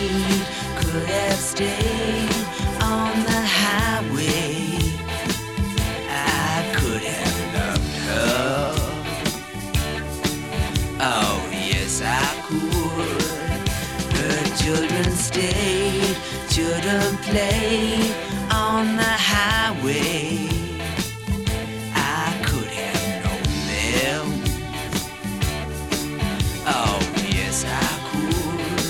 stayed, could have stayed on the highway. I could have loved her. Oh, yes, I could. Her children stayed, children played on the highway. I could have known them. Oh, yes, I could.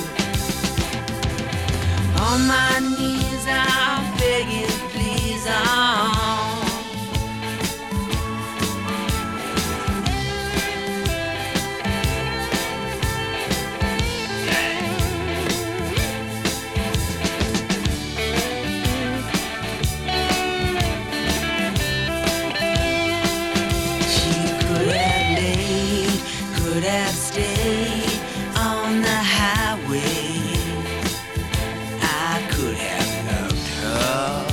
On my knees, I'm begging, please, could have stayed on the highway. I could have loved her.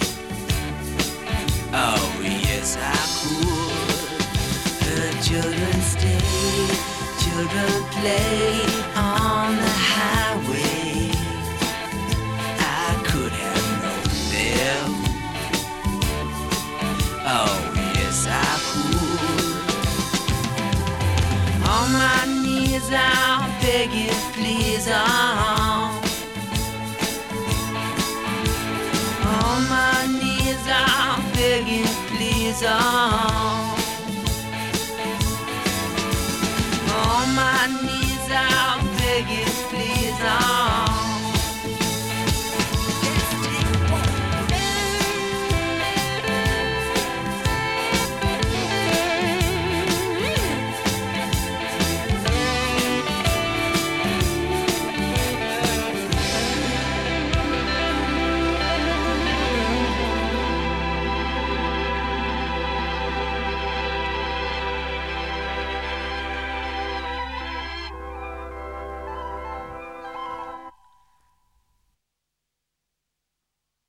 Oh, yes, I could. Her children stayed, children played on the highway. I could have known them. Oh, yes, I could. On my knees, I'll beg you, please, On my knees, I'll beg you, please, On my knees, I'll